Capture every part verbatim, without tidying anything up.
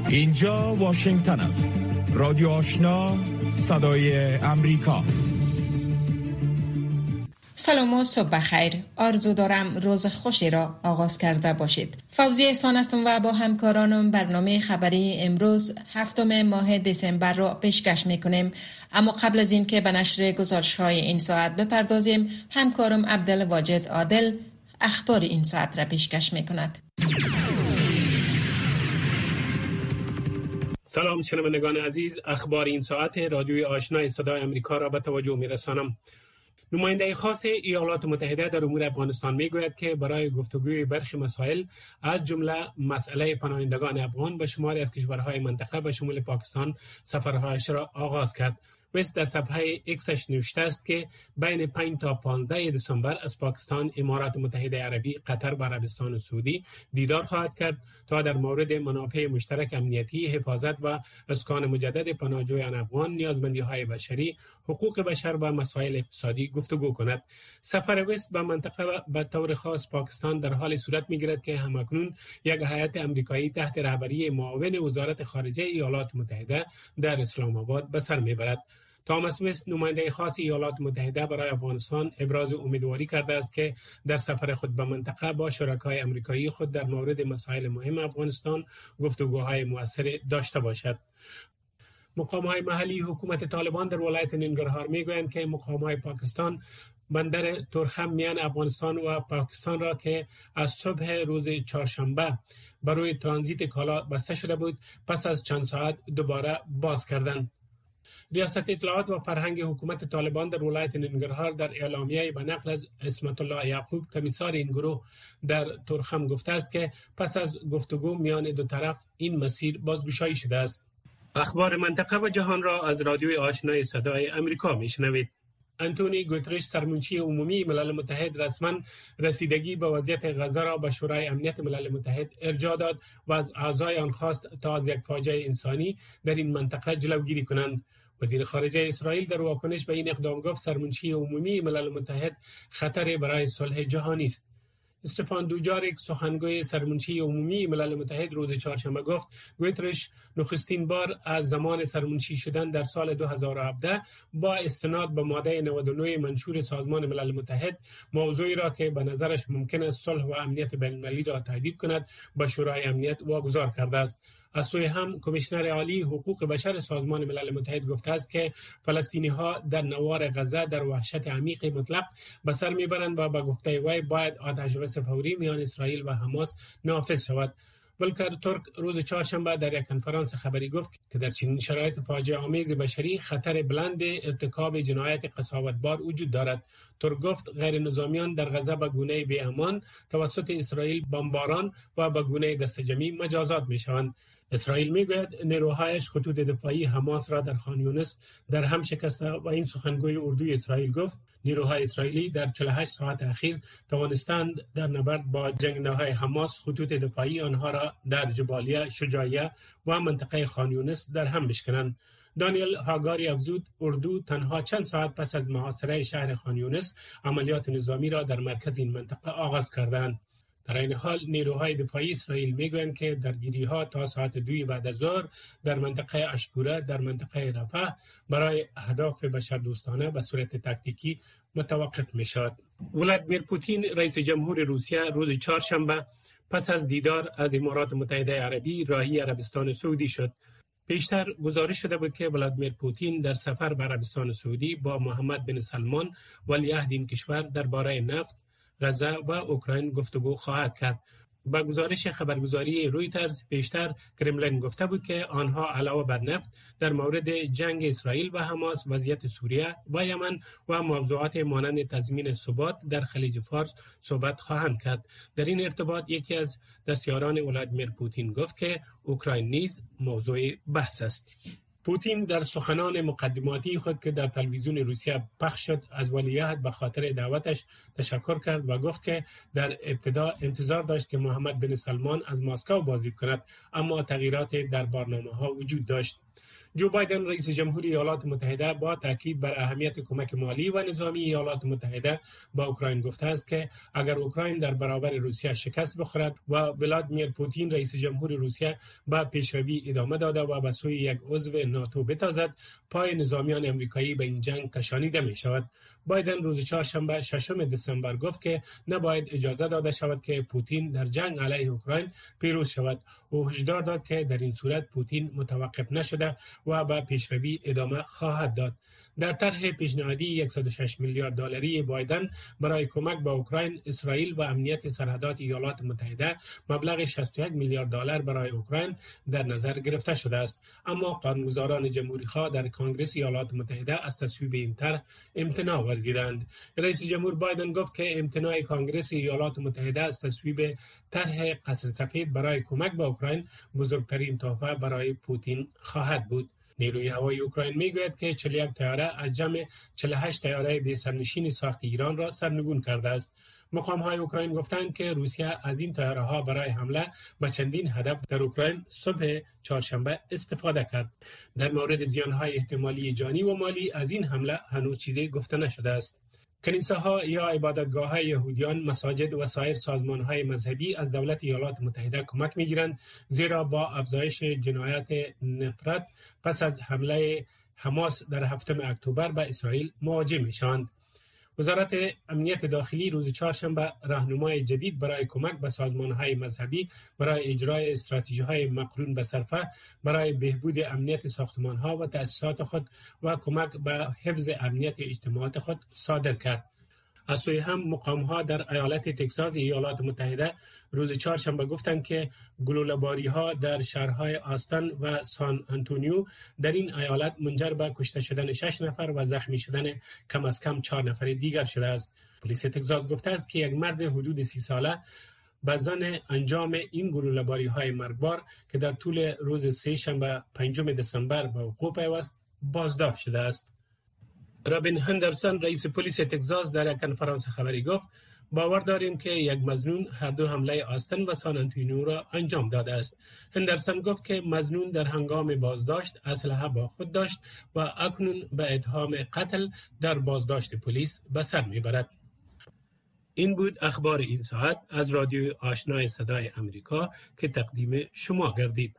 اینجا واشنگتن است. رادیو آشنا، صدای امریکا. سلام و صبح بخیر. آرزو دارم روز خوشی را آغاز کرده باشید. فوزیه احسان هستم و با همکارانم برنامه خبری امروز هفتم ماه دسامبر را پیشکش میکنیم. اما قبل از این که به نشر گزارش‌های این ساعت بپردازیم، همکارم عبدالواجد عادل اخبار این ساعت را پیشکش میکند. سلام شنوندگان عزیز، اخبار این ساعت رادیوی آشنای صدای امریکا را به توجه میرسانم. نماینده خاص ایالات متحده در امور افغانستان میگوید که برای گفتگوی برخی مسائل از جمله مسئله پناهندگان افغان به شماری از کشورهای منطقه به شمول پاکستان سفرهایش را آغاز کرد. وست در صفحه ایکسش نوشته است که بین پنج تا پانزده دسامبر از پاکستان، امارات متحده عربی، قطر و عربستان و سعودی دیدار خواهد کرد تا در مورد منافع مشترک امنیتی، حفاظت و اسکان مجدد پناهجویان افغان، نیازمندی‌های بشری، حقوق بشر و مسائل اقتصادی گفتگو کند. سفر وست به منطقه و به طور خاص پاکستان در حال صورت می‌گیرد که همکنون یک هیئت آمریکایی تحت رهبری معاون وزارت خارجه ایالات متحده در اسلام آباد به سر می‌برد. تاماس وست، نماینده خاص ایالات متحده برای افغانستان، ابراز امیدواری کرده است که در سفر خود به منطقه با شرکای آمریکایی خود در مورد مسائل مهم افغانستان گفتگوهای مؤثر داشته باشد. مقام‌های محلی حکومت طالبان در ولایت ننگرهار میگویند که مقام‌های پاکستان بندر تورخم میان افغانستان و پاکستان را که از صبح روز چهارشنبه برای ترانزیت کالا بسته شده بود، پس از چند ساعت دوباره باز کردند. ریاست اطلاعات و فرهنگ حکومت طالبان در ولایت ننگرهار در اعلامیه به نقل از اسمت الله یعقوب، کمیسار این گروه در تورخم، گفته است که پس از گفتگو میان دو طرف این مسیر بازگشایی شده است. اخبار منطقه و جهان را از رادیوی آشنای صدای امریکا میشنوید. انتونی گوترش، سرمنشی عمومی ملل متحد، رسما رسیدگی به وضعیت غزه را به شورای امنیت ملل متحد ارجاع داد و از اعضای آن خواست تا از یک فاجعه انسانی در این منطقه جلوگیری کنند. وزیر خارجه اسرائیل در واکنش به این اقدام گفت سرمنشی عمومی ملل متحد خطر برای صلح جهانی است. استفان دوجاریک، سخنگوی سرمنشی عمومی ملل متحد، روز چهارشنبه گفت گوترش نخستین بار از زمان سرمنشی شدن در سال دو هزار و هفده با استناد به ماده نود و نه منشور سازمان ملل متحد موضوعی را که به نظرش ممکن است صلح و امنیت بین‌المللی را تهدید کند به شورای امنیت واگذار کرده است. از سوی هم کمیشنر عالی حقوق بشر سازمان ملل متحد گفته است که فلسطینی‌ها در نوار غزه در وحشت عمیق مطلق به سر میبرند و به گفته وی باید آتش‌بس فوری میان اسرائیل و حماس نافذ شود. ولکر ترک روز چهارشنبه در یک کنفرانس خبری گفت که در چنین شرایط فاجعه آمیز بشری خطر بلند ارتکاب جنایت قساوتبار وجود دارد. ترک گفت غیر نظامیان در غزه به گونه بی امان توسط اسرائیل بمباران و به گونه دستجمعی مجازات میشوند. اسرائیل میگوید نیروهایش خطوط دفاعی حماس را در خان یونس در هم شکسته و این سخنگوی اردوی اسرائیل گفت نیروهای اسرائیلی در چهل و هشت ساعت اخیر توانستند در نبرد با جنگنده‌های حماس خطوط دفاعی آنها را در جبالیه، شجاعیه و منطقه خان یونس در هم بشکنند. دانیل هاگاری افزود اردو تنها چند ساعت پس از محاصره شهر خان یونس عملیات نظامی را در مرکز این منطقه آغاز کردند. در این حال نیروهای دفاعی اسرائیل میگویند که درگیری‌ها تا ساعت دوی بعد از ظهر در منطقه اشکوره در منطقه رفح برای اهداف بشردوستانه به صورت تاکتیکی متوقف می‌شود. ولادیمیر پوتین، رئیس جمهور روسیه، روز چهارشنبه پس از دیدار از امارات متحده عربی راهی عربستان سعودی شد. پیشتر گزارش شده بود که ولادیمیر پوتین در سفر به عربستان سعودی با محمد بن سلمان ولیعهد این کشور درباره نفت، غزه و اوکراین گفتگو خواهد کرد. با گزارش خبرگزاری رویترز پیشتر کرملین گفته بود که آنها علاوه بر نفت در مورد جنگ اسرائیل و حماس، وضعیت سوریه و یمن و موضوعات مانند تضمین ثبات در خلیج فارس صحبت خواهند کرد. در این ارتباط یکی از دستیاران ولادیمیر پوتین گفت که اوکراین نیز موضوع بحث است. پوتین در سخنان مقدماتی خود که در تلویزیون روسیه پخش شد از ولیعهد به خاطر دعوتش تشکر کرد و گفت که در ابتدا انتظار داشت که محمد بن سلمان از مسکو بازدید کند، اما تغییرات در برنامه‌ها وجود داشت. جو بایدن رئیس جمهور ایالات متحده با تاکید بر اهمیت کمک مالی و نظامی ایالات متحده با اوکراین گفته است که اگر اوکراین در برابر روسیه شکست بخورد و ولادیمیر پوتین رئیس جمهور روسیه با پیشروی ادامه داده و به سوی یک عضو ناتو بتازد، پای نظامیان آمریکایی به این جنگ کشانیده می شود. بایدن روز چهارشنبه ششم دسامبر گفت که نباید اجازه داده شود که پوتین در جنگ علیه اوکراین پیروز شود. او هشدار داد که در این صورت پوتین متوقف نشده و به پیشروی ادامه خواهد داد. در طرح پیشنهادی صد و شش میلیارد دلاری بایدن برای کمک به اوکراین، اسرائیل و امنیت سرحدات ایالات متحده مبلغ شصت و یک میلیارد دلار برای اوکراین در نظر گرفته شده است، اما قانونگذاران جمهوری‌خواه در کنگره ایالات متحده از تصویب این طرح امتناع ورزیدند. رئیس جمهور بایدن گفت که امتناع کنگره ایالات متحده از تصویب طرح قصر سفید برای کمک به اوکراین بزرگترین تحفه برای پوتین خواهد بود. نیروی هوایی اوکراین میگوید که چهل و یک طیاره از جمع چهل و هشت طیاره بی سرنشین ساخت ایران را سرنگون کرده است. مقام‌های اوکراین گفتند که روسیه از این طیاره‌ها برای حمله به چندین هدف در اوکراین صبح چهارشنبه استفاده کرد. در مورد زیان‌های احتمالی جانی و مالی از این حمله هنوز چیزی گفته نشده است. کنیسه‌ها یا عبادتگاه‌های یهودیان، مساجد و سایر سازمان‌های مذهبی از دولت ایالات متحده کمک می‌گیرند، زیرا با افزایش جنایات نفرت پس از حمله حماس در هفتم اکتبر به اسرائیل مواجه می‌شوند. وزارت امنیت داخلی روز چهارشنبه راهنمای جدید برای کمک به سازمان‌های مذهبی برای اجرای استراتژی‌های مقرون به صرفه برای بهبود امنیت ساختمان‌ها و تأسیسات خود و کمک به حفظ امنیت اجتماعات خود صادر کرد. از سوی هم مقام‌ها در ایالت تگزاس ایالات متحده روز چهارشنبه گفتند که گلوله‌باری‌ها در شهرهای آستن و سان آنتونیو در این ایالت منجر به کشته شدن شش نفر و زخمی شدن کم از کم چهار نفر دیگر شده است. پلیس تگزاس گفته است که یک مرد حدود سی ساله به ظن انجام این گلوله‌باری‌های مرگبار که در طول روز سه شنبه پنجم دسامبر به وقوع پیوست بازداشت شده است. رابین هندرسون رئیس پلیس تگزاس در یک کنفرانس خبری گفت باور داریم که یک مظنون هر دو حمله آستن و سان آنتونیو را انجام داده است. هندرسون گفت که مظنون در هنگام بازداشت اسلحه با خود داشت و اکنون به اتهام قتل در بازداشت پلیس به سر میبرد. این بود اخبار این ساعت از رادیو آشنای صدای امریکا که تقدیم شما گردید.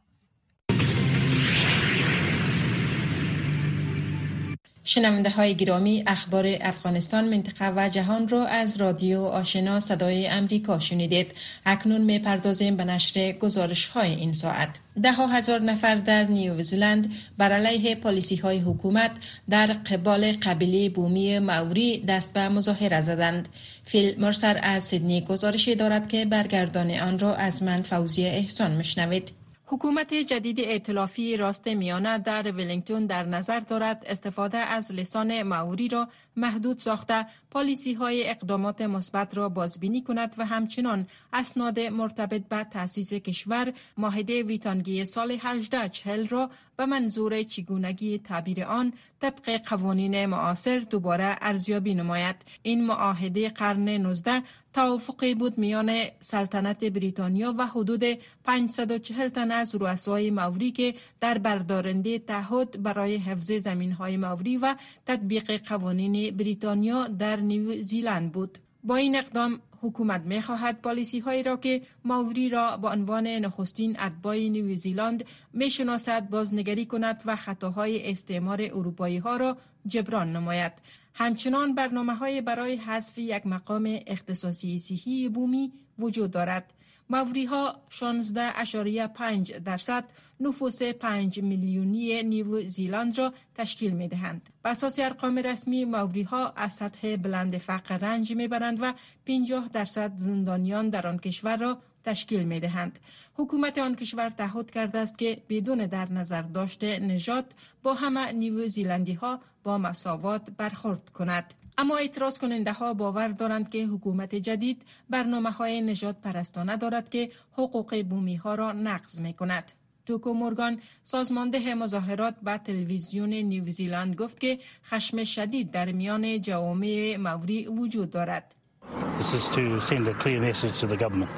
شنونده های گرامی، اخبار افغانستان، منطقه و جهان را از رادیو آشنا صدای امریکا شنیدید. اکنون می پردازیم به نشر گزارش های این ساعت. ده ها هزار نفر در نیوزیلند بر علیه پالیسی های حکومت در قبال قبیله بومی ماوری دست به مظاهره زدند. فیل مرسر از سیدنی گزارشی دارد که برگردان آن را از من فوزیه احسان مشنوید. حکومت جدید ائتلافی راست میانه در ولینگتون در نظر دارد استفاده از لسان ماوری را محدود ساخته پالیسی های اقدامات مثبت را بازبینی کند و همچنان اسناد مرتبط به تأسیس کشور معاهده ویتانگی سال هجده چهل را به منظور چگونگی تعبیر آن طبق قوانین معاصر دوباره ارزیابی نماید. این معاهده قرن نوزدهم توافقی بود میان سلطنت بریتانیا و حدود پانصد و چهل تن از رؤسای ماوری که در بردارنده تعهد برای حفظ زمین‌های ماوری و تطبیق قوانین بریتانیا در نیوزیلند بود. با این اقدام حکومت می‌خواهد پالیسی‌هایی را که ماوری را به عنوان نخستین اتباع نیوزیلند می‌شناسد بازنگری کند و خطاهای استعمار اروپایی‌ها را جبران نماید. همچنان برنامه‌های برای حذف یک مقام اختصاصی صحی بومی وجود دارد. ماوری‌ها شانزده ممیز پنج درصد نفوس پنج میلیونی نیوزیلند را تشکیل می‌دهند. بر اساس ارقام رسمی ماوری‌ها از سطح بلند فقر رنج می‌برند و پنجاه درصد زندانیان در آن کشور را تشکیل می‌دهند. حکومت آن کشور تعهد کرده است که بدون در نظر داشته نژاد با همه نیوزیلندی‌ها با مساوات برخورد کند. اما اعتراض کننده ها باور دارند که حکومت جدید برنامه‌های نژاد پرستانه دارد که حقوق بومی ها را نقض می کند. توکو مورگان سازمانده مظاهرات به تلویزیون نیوزیلند گفت که خشم شدید در میان جوامع ماوری وجود دارد.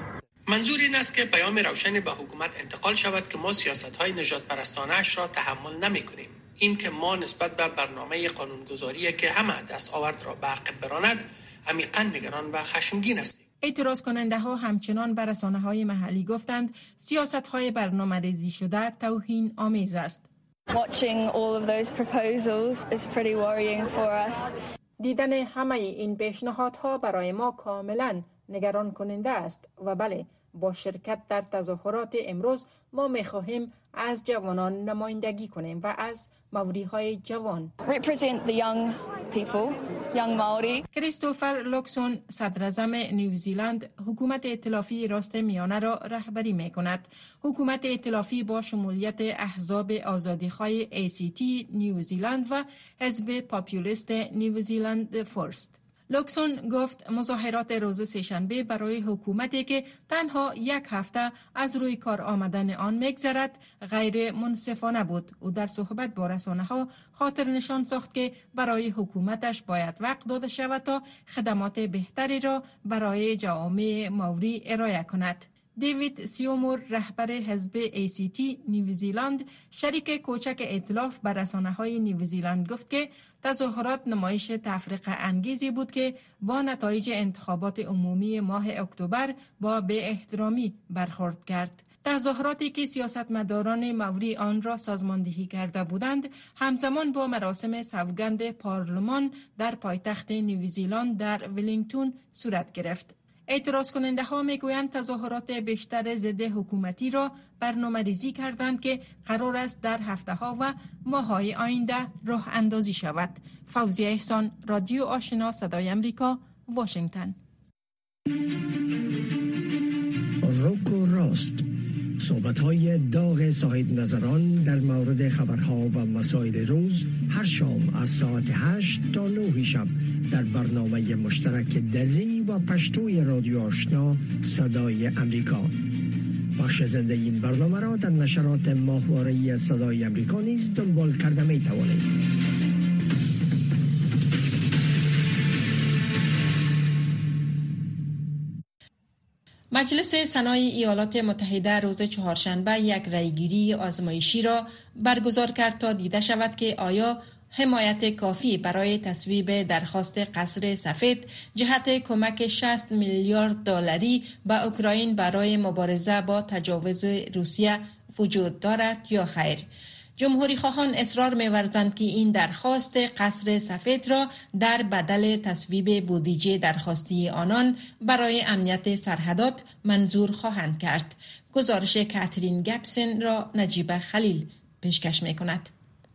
منظور این است که پیام روشنی به حکومت انتقال شود که ما سیاست‌های نجات پرستانه‌اش را تحمل نمی‌کنیم. این که ما نسبت به برنامه قانونگذاری که همه دست آورد را به عقب براند عمیقاً نگران و خشمگین هستیم. اعتراض کننده ها همچنان بر رسانه های محلی گفتند سیاست های برنامه ریزی شده توهین آمیز است. Watching all of those proposals is pretty worrying for us. دیدن همه این پیشنهادها برای ما کاملا نگران کننده است و بله، با شرکت در تظاهرات امروز ما می‌خواهیم از جوانان نمایندگی کنیم و از ماوری‌های جوان. Represent the young people, young Maori. کریستوفر لوکسون صدراعظم نیوزیلند حکومت ائتلافی راست میانه را رهبری می‌کند. حکومت ائتلافی با شمولیت احزاب آزادی‌خواه ای سی تی نیوزیلند و حزب پاپولیست نیوزیلند فرست. لوکسون گفت مظاهرات روز سه‌شنبه برای حکومتی که تنها یک هفته از روی کار آمدن آن می‌گذرد غیر منصفانه بود. او در صحبت با رسانه‌ها خاطر نشان ساخت که برای حکومتش باید وقت داده شود تا خدمات بهتری را برای جوامع ماوری ارائه کند. دیوید سیومور رهبر حزب ای سی تی نیوزیلند شریک کوچک ائتلاف بر رسانه‌های نیوزیلند گفت که تظاهرات نمایش تفرقه انگیزی بود که با نتایج انتخابات عمومی ماه اکتبر با بی احترامی برخورد کرد. تظاهراتی که سیاستمداران ماوری آن را سازماندهی کرده بودند همزمان با مراسم سوگند پارلمان در پایتخت نیوزیلند در ولینگتون صورت گرفت. اعتراض کننده ها می گویند تظاهرات بیشتر ضد حکومتی را برنامه ریزی کردند که قرار است در هفته ها و ماه های آینده راه اندازی شود. فوزیه احسان، رادیو آشنا، صدای امریکا، واشنگتن. روک و راست، صحبت‌های داغ صاحب نظران در مورد خبرها و مسائل روز هر شام از ساعت هشت تا نه شب در برنامه مشترک دری و پشتوی رادیو آشنا صدای امریکا. بخش زنده این برنامه را در نشرات ماهواره‌ای صدای امریکا نیز دنبال کرده می توانید. مجلس سنای ایالات متحده روز چهارشنبه یک رأیگیری آزمایشی را برگزار کرد تا دیده شود که آیا حمایت کافی برای تصویب درخواست قصر سفید جهت کمک شصت میلیارد دلاری به اوکراین برای مبارزه با تجاوز روسیه وجود دارد یا خیر. جمهوری خواهان اصرار می‌ورزند که این درخواست قصر سفید را در بدل تصویب بودجه درخواستی آنان برای امنیت سرحدات منظور خواهند کرد. گزارش کاترین گپسن را نجیب خلیل پیشکش می‌کند.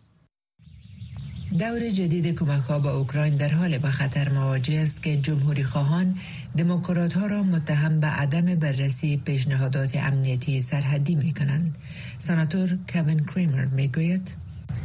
دور جدید کمک‌ها به اوکراین در حال به خطر مواجه است که جمهوری خواهان دموکرات‌ها را متهم به عدم بررسی پیشنهادات امنیتی سرحدی می‌کنند. سناتور کوین کریمر می‌گوید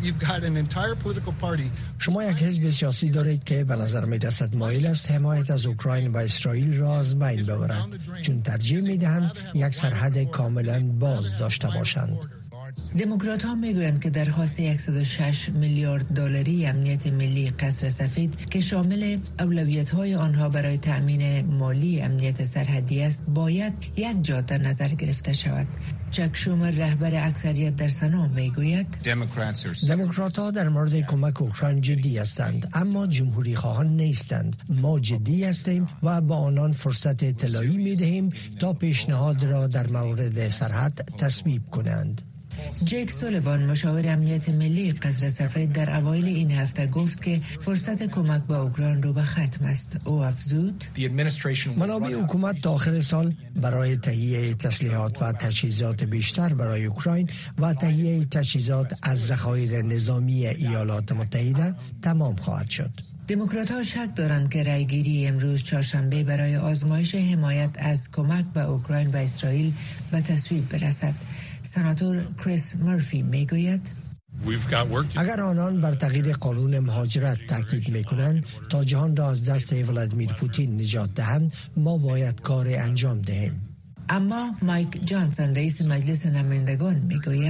شما یک حزب سیاسی دارید که به نظر می‌رسد مایل است حمایت از اوکراین و اسرائیل را از بین ببرد، چون ترجیح می‌دهند یک سرحد کاملاً باز داشته باشند. دموکرات ها میگویند که درخواست صد و شش میلیارد دلاری امنیت ملی قصر سفید که شامل اولویت های آنها برای تأمین مالی امنیت سرحدی است باید یک جا در نظر گرفته شود. چک شومر رهبر اکثریت در سنا میگوید دموکرات ها در مورد کمک اوکراین جدی هستند، اما جمهوری خواهان نیستند. ما جدی هستیم و با آنان فرصت اطلاعی میدهیم تا پیشنهاد را در مورد سرحد تصویب کنند. جیک سولیوان مشاور امنیت ملی قصر سفید در اوایل این هفته گفت که فرصت کمک به اوکراین رو به ختم است. او افزود منابع حکومت تا آخر سال برای تهیه تسلیحات و تجهیزات بیشتر برای اوکراین و تهیه تجهیزات از ذخایر نظامی ایالات متحده تمام خواهد شد. دموکرات‌ها شک دارند که رأیگیری امروز چهارشنبه برای آزمایش حمایت از کمک به اوکراین و اسرائیل به تصویب برسد. سناتور کریس مرفی میگوید اگر آنان بر تغییر قانون مهاجرت تاکید میکنند تا جهان را از دست ولادیمیر پوتین نجات دهند، ما باید کار انجام دهیم. اما مایک جانسون رئیس مجلس نمایندگان میگوید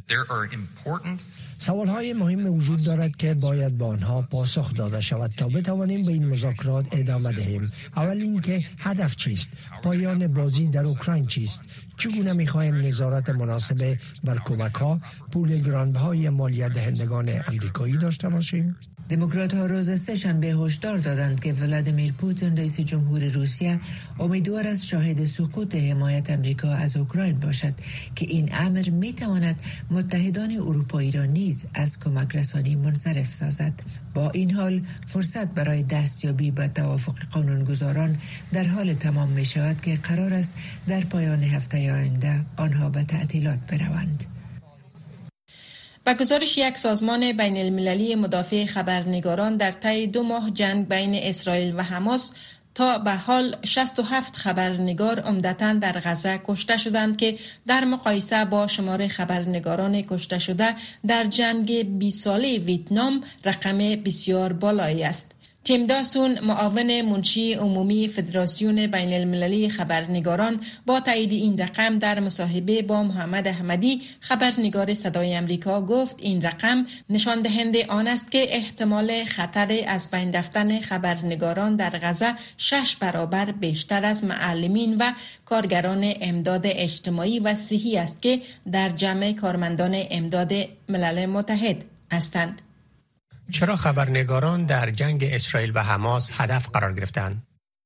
سوالهای مهم وجود دارد که باید با آنها پاسخ داده شود تا بتوانیم به این مذاکرات ادامه دهیم. اول اینکه هدف چیست؟ پایان بازی در اوکراین چیست؟ چگونه می‌خواهیم نظارت مناسب بر کمک‌ها، پول گرانبهای مالیات دهندگان آمریکایی داشته باشیم؟ دموکرات‌ها روز سه‌شنبه هشدار دادند که ولادیمیر پوتین رئیس جمهور روسیه امیدوار است شاهد سقوط حمایت آمریکا از اوکراین باشد که این امر می‌تواند متحدان اروپایی را نیز از کمک رسانی منصرف سازد. با این حال فرصت برای دستیابی به توافق قانونگذاران در حال تمام می‌شود که قرار است در پایان هفته آینده آنها به تعطیلات بروند. با گزارش یک سازمان بین المللی مدافع خبرنگاران در طی دو ماه جنگ بین اسرائیل و حماس تا به حال شصت و هفت خبرنگار عمدتاً در غزه کشته شدند که در مقایسه با شمار خبرنگاران کشته شده در جنگ بیست ساله ویتنام رقم بسیار بالایی است. تیم داسون معاون منشی عمومی فدراسیون بین المللی خبرنگاران با تایید این رقم در مصاحبه با محمد احمدی خبرنگار صدای امریکا گفت این رقم نشان دهنده آن است که احتمال خطر از بین رفتن خبرنگاران در غزه شش برابر بیشتر از معلمین و کارگران امداد اجتماعی و صحی است که در جمع کارمندان امداد ملل متحد هستند. چرا خبرنگاران در جنگ اسرائیل و حماس هدف قرار گرفتند؟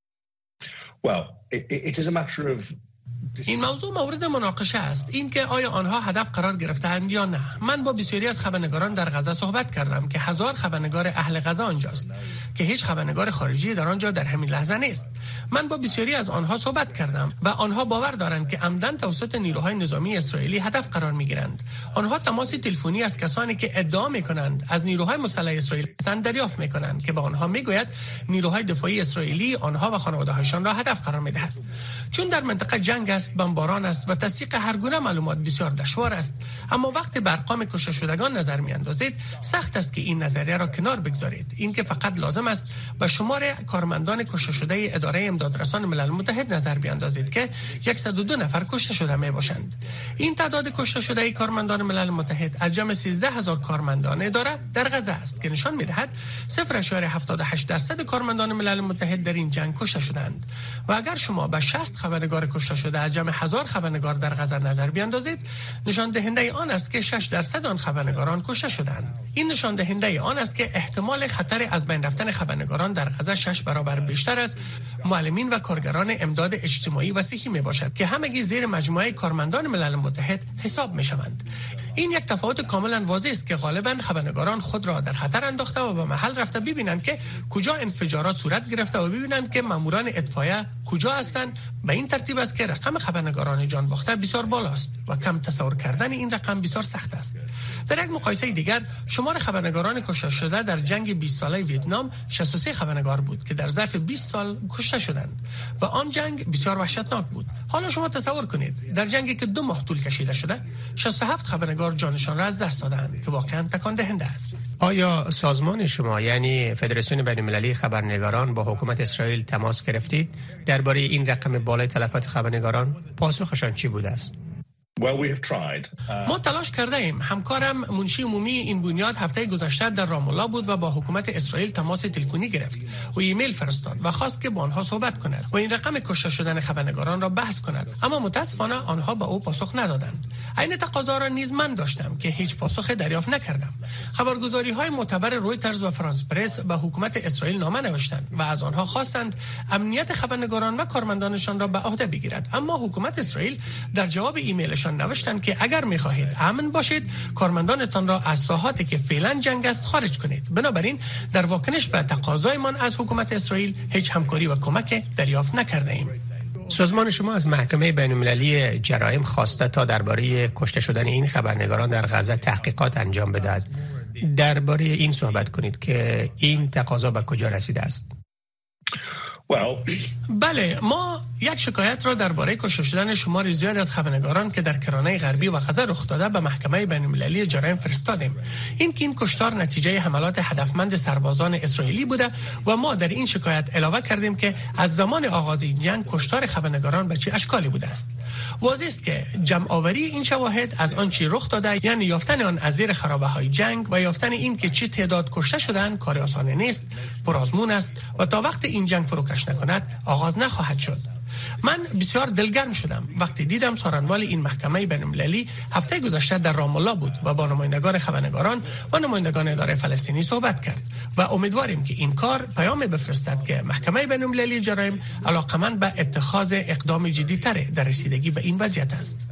این موضوع مورد مناقشه است، این که آیا آنها هدف قرار گرفتند یا نه. من با بسیاری از خبرنگاران در غزه صحبت کردم که هزار خبرنگار اهل غزه آنجاست که هیچ خبرنگار خارجی در آنجا در همین لحظه نیست. من با بسیاری از آنها صحبت کردم و آنها باور دارند که عمدن توسط نیروهای نظامی اسرائیلی هدف قرار می‌گیرند. آنها تماس تلفنی از کسانی که ادعا می‌کنند از نیروهای مسلح اسرائیل هستند دریافت می‌کنند که به آنها می‌گوید نیروهای دفاعی اسرائیلی آنها و خانواده‌هایشان را هدف قرار می‌دهد. چون در منطقه جنگ است، بمباران است و تصدیق هر گونه معلومات بسیار دشوار است، اما وقتی به ارقام کشته شدگان نظر می‌اندازید سخت است که این نظریه را کنار بگذارید. این که فقط لازم است به شمار کارمندان کشته شده اداره امدادرسان ملل متحد نظر بیاندازید که صد و دو نفر کشته شده میباشند. این تعداد کشته شده کارمندان ملل متحد از جمع سیزده هزار کارمندان اداره در غزه است که نشان می‌دهد صفر ممیز هفتاد و هشت درصد کارمندان ملل متحد در این جنگ کشته شدند. و اگر شما به شصت خبرنگار کشته شده از جمع هزار خبرنگار در غزه نظر بیاندازید، نشان دهنده آن است که شش درصد آن خبرنگاران کشته شدند. این نشان دهنده آن است که احتمال خطر از بین رفتن خبرنگاران در غزه شش برابر بیشتر از معلمین و کارگران امداد اجتماعی و صحی می باشد که همگی زیر مجموعه کارمندان ملل متحد حساب می شوند. این یک تفاوت کاملا واضح است که غالبا خبرنگاران خود را در خطر انداخته و به محل رفته ببینند که کجا انفجارات صورت گرفته و ببینند که ماموران اطفائیه کجا هستند. به این ترتیب است که رقم خبرنگاران جان باخته بسیار بالاست و کم تصور کردن این رقم بسیار سخت است. در یک مقایسه دیگر شمار خبرنگاران کشته شده در جنگ بیست ساله ویتنام شصت و سه خبرنگار بود که در ظرف بیست سال کشته شدند و آن جنگ بسیار وحشتناک بود. حالا شما تصور کنید در جنگی که دو ماه طول کشیده شده شصت و هفت خبرنگار جانشان را از دست دادند که واقعا تکان دهنده است. آیا سازمان شما یعنی فدراسیون بین المللی خبرنگاران با حکومت اسرائیل تماس گرفتید درباره این رقم بالای تلفات خبرنگاران؟ پاسخشان چی بوده است؟ ما تلاش کرده ایم. همکارم منشی عمومی این بنیاد هفته گذشته در رام الله بود و با حکومت اسرائیل تماس تلفنی گرفت و ایمیل فرستاد و خواست که با آنها صحبت کند و این رقم کشته شدن خبرنگاران را بحث کند، اما متاسفانه آنها به او پاسخ ندادند. عین تقاضا را نیز من داشتم که هیچ پاسخ دریافت نکردم. خبرگزاری های معتبر رویترز و فرانس پرس به حکومت اسرائیل نامه نوشتند و از آنها خواستند امنیت خبرنگاران و کارمندانشان را به عهده بگیرد، اما حکومت اسرائیل در جواب ایمیل نوشتند که اگر می‌خواهید امن باشید کارمندانتان را از ساحاتی که فعلا جنگ است خارج کنید. بنابراین در واکنش به تقاضایمان از حکومت اسرائیل هیچ همکاری و کمک دریافت نکرده ایم. سازمان شما از محکمه بین‌المللی جرایم خواسته تا درباره کشته شدن این خبرنگاران در غزه تحقیقات انجام بدهد. درباره این صحبت کنید که این تقاضا به کجا رسیده است. بله، ما یک شکایت را درباره کشته شدن شمار زیاد از خبرنگاران که در کرانه غربی و غزه رخ داده به محکمه بین‌المللی جرایم فرستادیم. این که این کشتار نتیجه حملات هدفمند سربازان اسرائیلی بوده و ما در این شکایت علاوه کردیم که از زمان آغاز این جنگ کشتار خبرنگاران به چه اشکالی بوده است. واضح است که جمع آوری این شواهد از آن چی رخ داده، یعنی یافتن آن از زیر خرابه‌های جنگ و یافتن این که چه تعداد کشته شدن کار آسان نیست، پرآزمون است و تا وقت این جنگ فروکش نکند آغاز نخواهد شد. من بسیار دلگرم شدم وقتی دیدم سارنوال این محکمه بین‌المللی هفته گذشته در رام الله بود و با نمایندگان خبرنگاران و نمایندگان اداره فلسطینی صحبت کرد و امیدواریم که این کار پیامی بفرستد که محکمه بین‌المللی جرایم علاقمند به اتخاذ اقدام جدی‌تر در رسیدگی به این وضعیت است.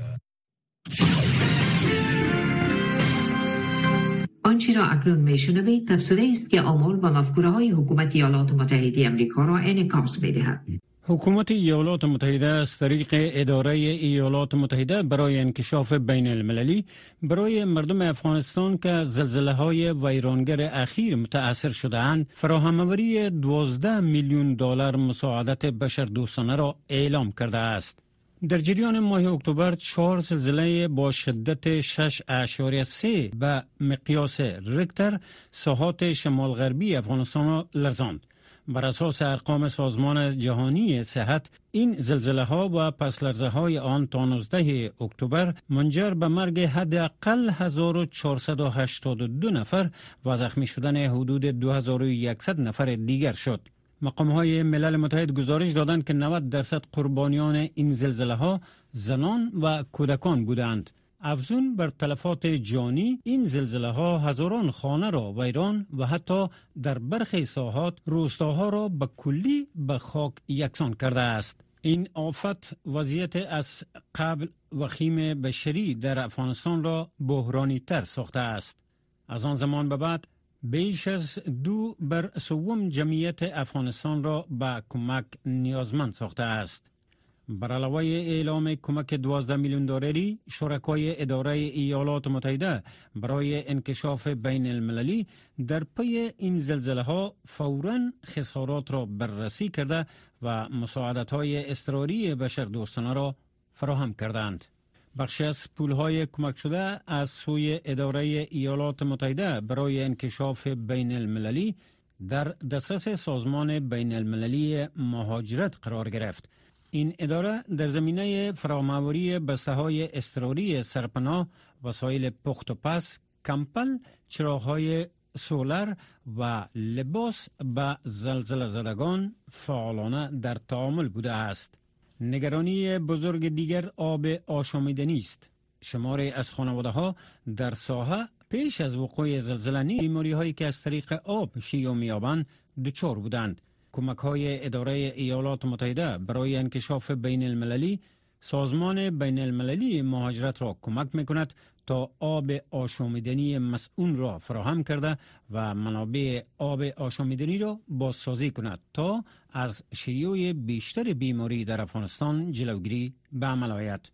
آنچه را اکنون میشنوید تفسیری است که آمال و مفکوره‌های حکومت ایالات متحده آمریکا را انعکاس می‌دهد. حکومت ایالات متحده از طریق اداره ایالات متحده برای انکشاف بین المللی برای مردم افغانستان که زلزله‌های ویرانگر اخیر متأثر شده‌اند فراهم‌آوری دوازده میلیون دلار مساعدت بشردوستانه را اعلام کرده است. در جریان ماه اکتبر چهار زلزله با شدت شش اشاریه سه به مقیاس ریکتر ساحات شمال غربی افغانستان را لرزاند. بر اساس ارقام سازمان جهانی صحت این زلزله ها و پسلرزه های آن تا نوزده اکتبر منجر به مرگ حداقل هزار و چهارصد و هشتاد و دو نفر و زخمی شدن حدود دو هزار و صد نفر دیگر شد. مقام های ملل متحد گزارش دادند که نود درصد قربانیان این زلزله ها زنان و کودکان بودند. افزون بر تلفات جانی این زلزله ها هزاران خانه را ویران و حتی در برخی ساحات روستاها را به کلی به خاک یکسان کرده است. این آفت وضعیت از قبل وخیم بشری در افغانستان را بحرانی تر ساخته است. از آن زمان به بعد بیش از دو بر سوم جمعیت افغانستان را به کمک نیازمند ساخته است. بر علاوه اعلام کمک دوازده میلیون دلاری، شرکای اداره ایالات متحده برای انکشاف بین المللی در پی این زلزله ها فوراً خسارات را بررسی کرده و مساعدت های اضطراری بشردوستانه را فراهم کردند. بخشی از پولهای کمک شده از سوی اداره ایالات متحده برای انکشاف بین المللی در دسترس سازمان بین المللی مهاجرت قرار گرفت. این اداره در زمینه فراهم‌آوری بسته‌های اضطراری سرپناه، وسایل پخت و پز، کمپل، چراغ‌های سولر و لباس به زلزله زدگان فعالانه در تعامل بوده است. نگرانی بزرگ دیگر آب آشامیدنی است. شماری از خانواده‌ها در ساحه پیش از وقوع زلزله بیماری‌هایی که از طریق آب شیوع می‌یابند دچار بودند. کمک‌های اداره ایالات متحده برای انکشاف بین المللی سازمان بین المللی مهاجرت را کمک می‌کند تا آب آشامیدنی مسئول را فراهم کرده و منابع آب آشامیدنی را بازسازی کند تا از شیوع بیشتر بیماری در افغانستان جلوگیری به عمل آید.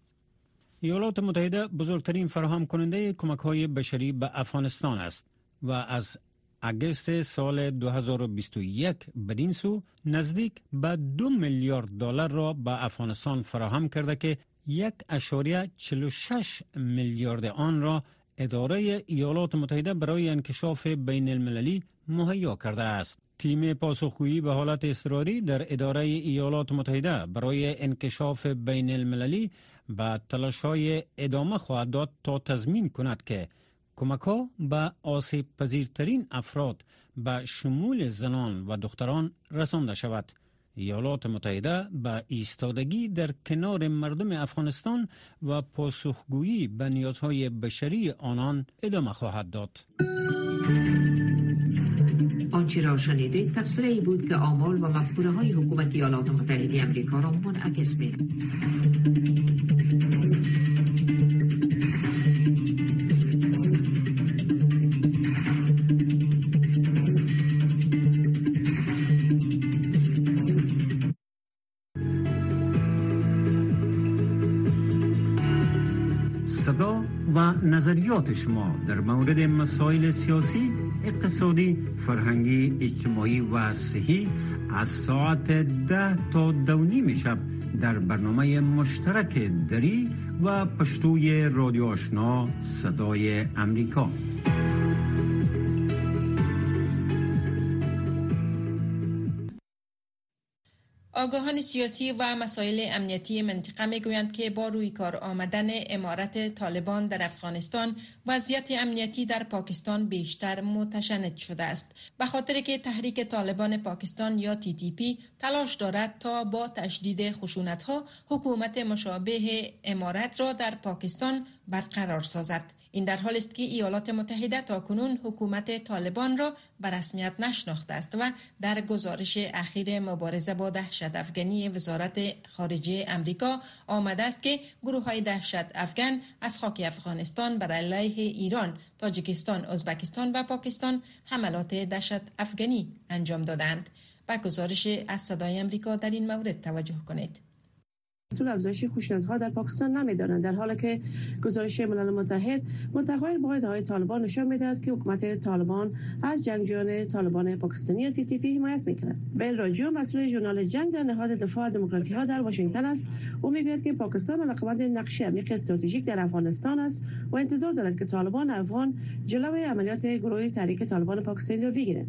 ایالات متحده بزرگترین فراهم کننده کمک‌های بشری به افغانستان است و از اگست سال دو هزار و بیست و یک بدین سو نزدیک به دو میلیارد دلار را به افغانستان فراهم کرده که یک اشاریه چهل و شش میلیارد آن را اداره ایالات متحده برای انکشاف بین المللی مهیا کرده است. تیم پاسخگویی به حالت اضطراری در اداره ایالات متحده برای انکشاف بین المللی به تلاش‌های ادامه خواهد داد تا تضمین کند که کمک‌ها به آسیب پذیرترین افراد به شمول زنان و دختران رسانده شود. ایالات متحده به ایستادگی در کنار مردم افغانستان و پاسخگویی به نیازهای بشری آنان ادامه خواهد داد. آنچه را شنیدید تفسیری بود که آمال و مفکوره‌های حکومت ایالات متحده آمریکا را منعکس می‌کند. صدا و نظریات شما در مورد مسائل سیاسی، اقتصادی، فرهنگی، اجتماعی و صحی از ساعت ده تا دو نیم شب در برنامه مشترک دری و پشتوی رادیو آشنا صدای امریکا. آگاهان سیاسی و مسائل امنیتی منطقه میگویند که با روی کار آمدن امارت طالبان در افغانستان وضعیت امنیتی در پاکستان بیشتر متشنج شده است، به خاطر که تحریک طالبان پاکستان یا تی تی پی تلاش دارد تا با تشدید خشونت‌ها حکومت مشابه امارت را در پاکستان برقرار سازد. این در حالی است که ایالات متحده تاکنون حکومت طالبان را به رسمیت نشناخته است و در گزارش اخیر مبارزه با دهشت افغانی وزارت خارجه امریکا آمده است که گروه‌های دهشت افغان از خاک افغانستان بر علیه ایران، تاجیکستان، ازبکستان و پاکستان حملات دهشت افغانی انجام دادند. به گزارش از صدای امریکا در این مورد توجه کنید. مسئول افزایش خشونت‌ها در پاکستان نمی‌دانند، در حالی که گزارش ملل متحد منتقل با ادعای طالبان نشان می‌دهد که حکومت طالبان از جنگجویان طالبان پاکستانی یا تی تی پی حمایت می‌کند. بیل راجیو مسئول ژورنال جنگ در نهاد دفاع دموکراسی‌ها در واشنگتن است. او می‌گوید که پاکستان علاقه‌مند نقش عمیق استراتژیک در افغانستان است و انتظار دارد که طالبان افغان جلوی عملیات گروه تحریک طالبان پاکستانی را بگیرد.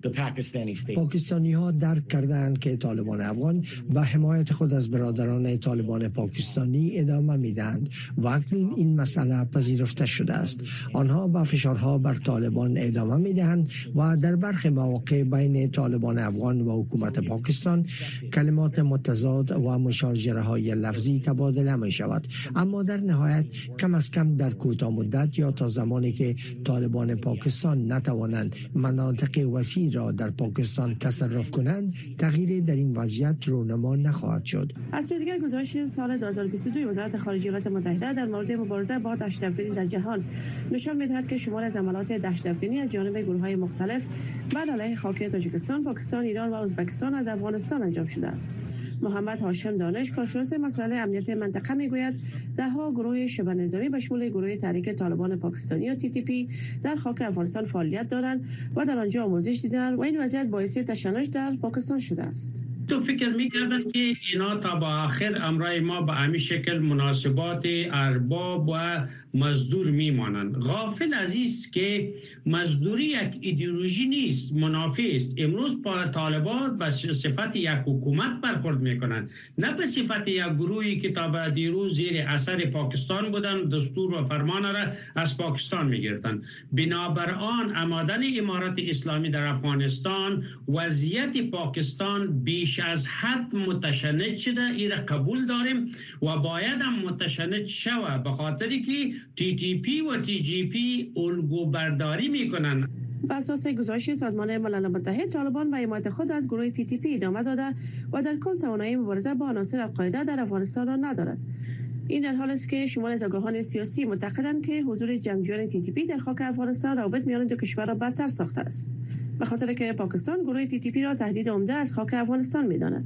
پاکستانی ها درک کردند که طالبان افغان به حمایت خود از برادران طالبان پاکستانی ادامه میدهند و اکنون این مسئله پذیرفته شده است. آنها با فشارها بر طالبان ادامه میدهند و در برخی مواقع بین طالبان افغان و حکومت پاکستان کلمات متضاد و مشاجره های لفظی تبادله می شود، اما در نهایت کم از کم در کوتاه مدت یا تا زمانی که طالبان پاکستان نتوانند مناطق وسیع را در پاکستان تصرف کنند، تغییری در این وضعیت رونما نخواهد شد. از سوی دیگر گزارش سال دو هزار و بیست و دو وزارت خارجه ایالات متحده در مورد مبارزه با دهشت افغانی در جهان نشان می‌دهد که شمار از حملات دهشت افغانی از جانب گروه‌های مختلف بر علیه خاک تاجیکستان، پاکستان، ایران و ازبکستان از افغانستان انجام شده است. محمد هاشم دانش، کارشناس مسائل امنیت منطقه میگوید ده‌ها گروه شبه نظامی به شمول گروه تحریک طالبان پاکستانی یا تی تی پی در خاک افغانستان فعالیت دارند و در آنجا آموزش دیدند و این وضعیت باعث تشنج در پاکستان شده است. تو فکر میکردن که اینا تا با آخر امرای ما به همین شکل مناسبات ارباب و مزدور میمانند. غافل از است که مزدوری یک ایدئولوژی نیست، منافع است. امروز با طالبان به صفت یک حکومت برخورد میکنند، نه به صفت یک گروهی که تا به دیروز زیر اثر پاکستان بودند، دستور و فرمان را از پاکستان میگرفتند. بنابراین آمدن امارت اسلامی در افغانستان وضعیت پاکستان بیش از حد متشنج شده، این را قبول داریم و باید هم متشنج شود، به خاطری که تی تی پی و تی جی پی الگو برداری میکنن. بر اساس گزارش سازمان ملل متحد، طالبان به حمایت خود از گروه تی تی پی ادامه داده و در کل توانایی مبارزه با عناصر القاعده در افغانستان را ندارد. این در حالی است که شمار از آگاهان سیاسی معتقدند که حضور جنگجویان تی تی پی در خاک افغانستان روابط میان دو کشور را بدتر ساخته است، به خاطر که پاکستان گروه تی تی پی را تهدید عمده از خاک افغانستان می‌داند.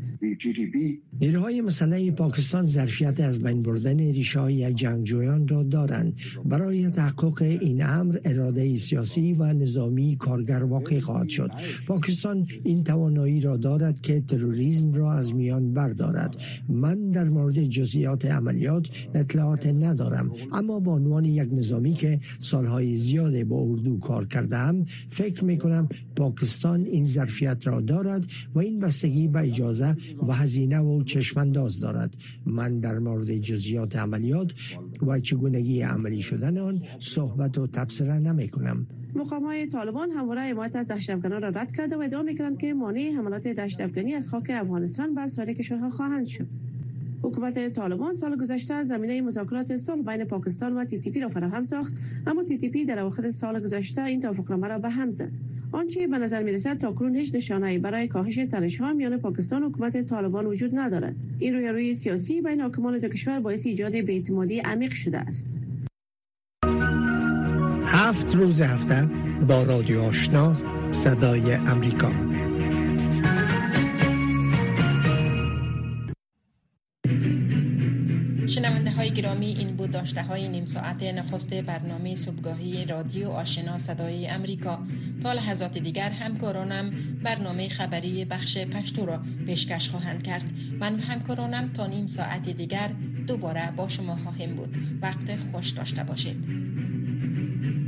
نیروهای مسلح پاکستان ظرفیت از بین بردن ریشه‌های یک جنگجویان را دارند. برای تحقق این امر اراده سیاسی و نظامی کارگر واقع خواهد شد. پاکستان این توانایی را دارد که تروریسم را از میان بردارد. من در مورد جزئیات عملیات اطلاعات ندارم، اما به عنوان یک نظامی که سالهای زیاد با اردو کار کردم، فکر می‌کنم پاکستان این ظرفیت را دارد و این بستگی به اجازه و هزینه و چشمانداز دارد. من در مورد جزئیات عملیات و چگونگی عملی شدن آن صحبت و تبصره نمی کنم. مقام‌های طالبان همواره حمایت از دهشت افغانان را رد کرده و ادعا می‌کنند که مانع حملات دهشت افغانی از خاک افغانستان بر سایر کشورها خواهند شد. حکومت طالبان سال گذشته زمینه مذاکرات صلح بین پاکستان و تی تی پی را فراهم ساخت، اما تی تی پی در اواخر سال گذشته این توافقنامه را به هم زد. آنچه به نظر می‌رسد تاکنون هیچ نشانه‌ای برای کاهش تنش‌ها میان پاکستان و حکومت طالبان وجود ندارد. این رویارویی سیاسی بین حاکمان دو کشور باعث ایجاد بی‌اعتمادی عمیق شده است. هفت روز هفته با رادیو آشنا صدای امریکا. شنونده های گرامی، این بود داشته های نیم ساعت نخست برنامه صبحگاهی رادیو آشنا صدای امریکا. تا لحظات دیگر همکارانم برنامه خبری بخش پشتو را پیشکش خواهند کرد. من و همکارانم تا نیم ساعت دیگر دوباره با شما خواهیم بود. وقت خوش داشته باشید.